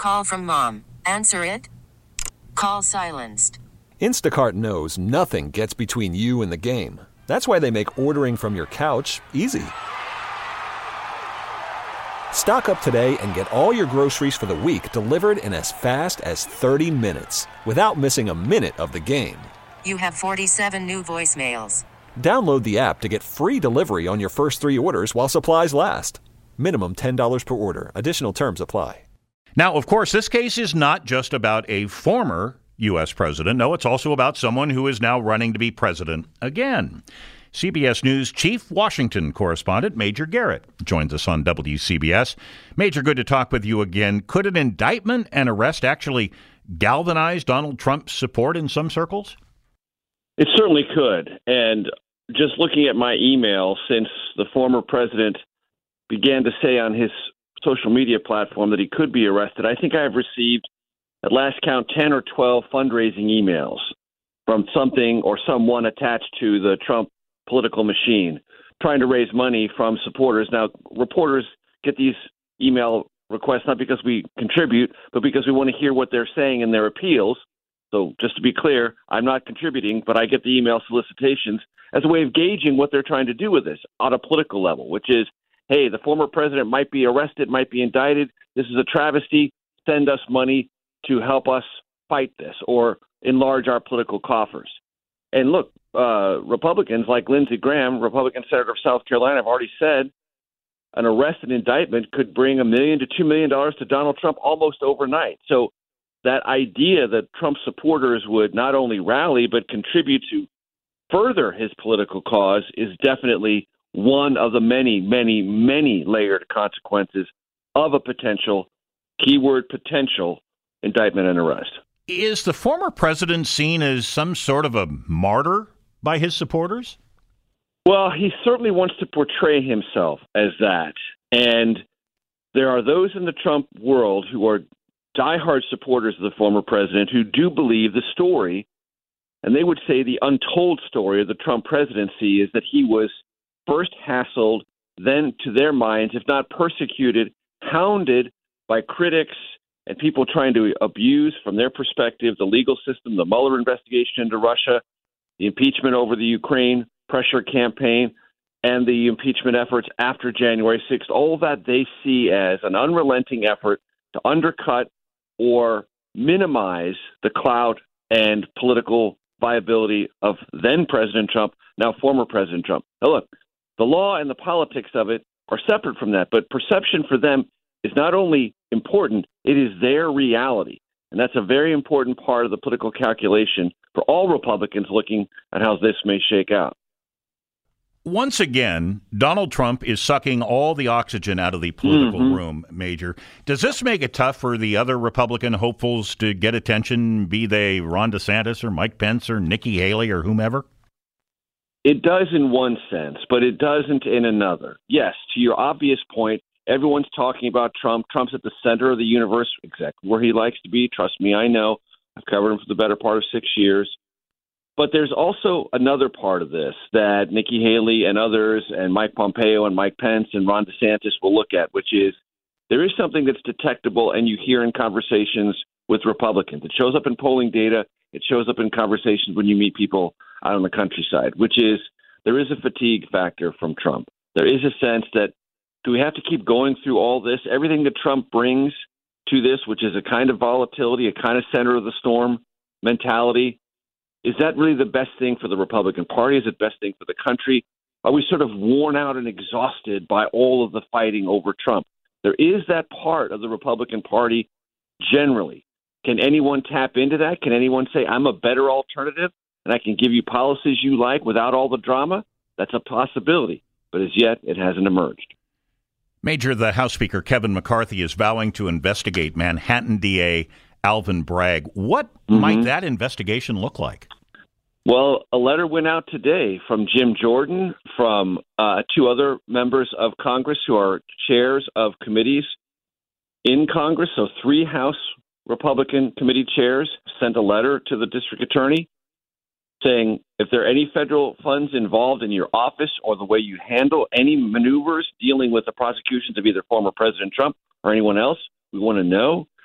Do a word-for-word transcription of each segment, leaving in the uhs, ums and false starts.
Call from mom. Answer it. Call silenced. Instacart knows nothing gets between you and the game. That's why they make ordering from your couch easy. Stock up today and get all your groceries for the week delivered in as fast as thirty minutes without missing a minute of the game. You have forty-seven new voicemails. Download the app to get free delivery on your first three orders while supplies last. Minimum ten dollars per order. Additional terms apply. Now, of course, this case is not just about a former U S president. No, it's also about someone who is now running to be president again. C B S News Chief Washington correspondent Major Garrett joins us on W C B S. Major, good to talk with you again. Could an indictment and arrest actually galvanize Donald Trump's support in some circles? It certainly could. And just looking at my email since the former president began to say on his social media platform that he could be arrested, I think I have received, at last count, ten or twelve fundraising emails from something or someone attached to the Trump political machine trying to raise money from supporters. Now, reporters get these email requests not because we contribute, but because we want to hear what they're saying in their appeals. So just to be clear, I'm not contributing, but I get the email solicitations as a way of gauging what they're trying to do with this on a political level, which is, hey, the former president might be arrested, might be indicted. This is a travesty. Send us money to help us fight this or enlarge our political coffers. And look, uh, Republicans like Lindsey Graham, Republican senator of South Carolina, have already said an arrest and indictment could bring a million to two million dollars to Donald Trump almost overnight. So that idea that Trump supporters would not only rally but contribute to further his political cause is definitely one of the many, many, many layered consequences of a potential, keyword potential, indictment and arrest. Is the former president seen as some sort of a martyr by his supporters? Well, he certainly wants to portray himself as that. And there are those in the Trump world who are diehard supporters of the former president who do believe the story, and they would say the untold story of the Trump presidency is that he was first hassled, then to their minds, if not persecuted, hounded by critics and people trying to abuse, from their perspective, the legal system, the Mueller investigation into Russia, the impeachment over the Ukraine pressure campaign, and the impeachment efforts after January sixth. All of that they see as an unrelenting effort to undercut or minimize the clout and political viability of then President Trump, now former President Trump. Now, look, the law and the politics of it are separate from that, but perception for them is not only important, it is their reality. And that's a very important part of the political calculation for all Republicans looking at how this may shake out. Once again, Donald Trump is sucking all the oxygen out of the political mm-hmm. room, Major. Does this make it tough for the other Republican hopefuls to get attention, be they Ron DeSantis or Mike Pence or Nikki Haley or whomever? It does in one sense, but it doesn't in another. Yes, to your obvious point, everyone's talking about Trump. Trump's at the center of the universe, exactly where he likes to be. Trust me, I know. I've covered him for the better part of six years. But there's also another part of this that Nikki Haley and others and Mike Pompeo and Mike Pence and Ron DeSantis will look at, which is there is something that's detectable and you hear in conversations with Republicans. It shows up in polling data. It shows up in conversations when you meet people out on the countryside, which is there is a fatigue factor from Trump. There is a sense that do we have to keep going through all this? Everything that Trump brings to this, which is a kind of volatility, a kind of center of the storm mentality, is that really the best thing for the Republican Party? Is it the best thing for the country? Are we sort of worn out and exhausted by all of the fighting over Trump? There is that part of the Republican Party generally. Can anyone tap into that? Can anyone say, I'm a better alternative and I can give you policies you like without all the drama? That's a possibility, but as yet it hasn't emerged. Major, the House Speaker Kevin McCarthy is vowing to investigate Manhattan D A Alvin Bragg. What mm-hmm. might that investigation look like? Well, a letter went out today from Jim Jordan, from uh, two other members of Congress who are chairs of committees in Congress. So three House Republican committee chairs sent a letter to the district attorney saying if there are any federal funds involved in your office or the way you handle any maneuvers dealing with the prosecutions of either former President Trump or anyone else, we want to know.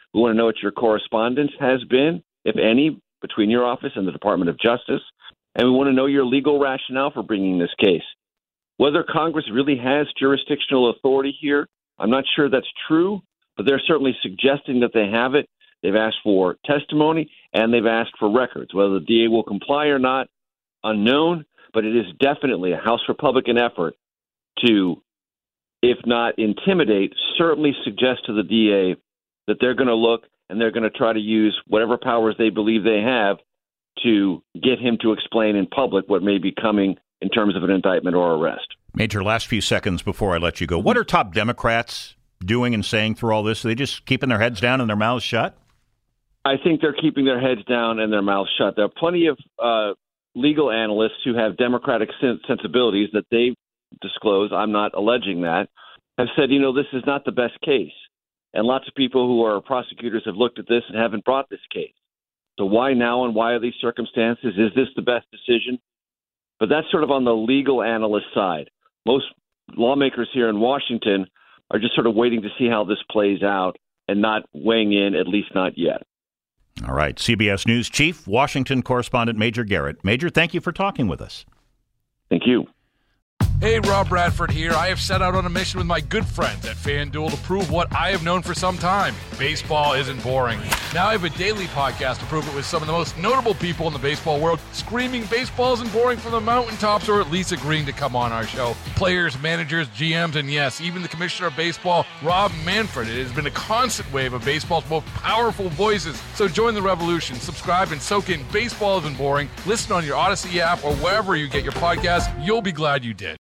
We want to know what your correspondence has been, if any, between your office and the Department of Justice. And we want to know your legal rationale for bringing this case. Whether Congress really has jurisdictional authority here, I'm not sure that's true, but they're certainly suggesting that they have it. They've asked for testimony, and they've asked for records. Whether the D A will comply or not, unknown, but it is definitely a House Republican effort to, if not intimidate, certainly suggest to the D A that they're going to look and they're going to try to use whatever powers they believe they have to get him to explain in public what may be coming in terms of an indictment or arrest. Major, last few seconds before I let you go. What are top Democrats doing and saying through all this? Are they just keeping their heads down and their mouths shut? I think they're keeping their heads down and their mouths shut. There are plenty of uh, legal analysts who have Democratic sen- sensibilities that they disclose. I'm not alleging that. Have said, you know, this is not the best case. And lots of people who are prosecutors have looked at this and haven't brought this case. So why now and why are these circumstances? Is this the best decision? But that's sort of on the legal analyst side. Most lawmakers here in Washington are just sort of waiting to see how this plays out and not weighing in, at least not yet. All right. C B S News Chief Washington Correspondent Major Garrett. Major, thank you for talking with us. Thank you. Hey, Rob Bradford here. I have set out on a mission with my good friends at FanDuel to prove what I have known for some time. Baseball isn't boring. Now I have a daily podcast to prove it with some of the most notable people in the baseball world, screaming baseball isn't boring from the mountaintops, or at least agreeing to come on our show. Players, managers, G Ms, and yes, even the commissioner of baseball, Rob Manfred. It has been a constant wave of baseball's most powerful voices. So join the revolution. Subscribe and soak in Baseball Isn't Boring. Listen on your Odyssey app or wherever you get your podcasts. You'll be glad you did.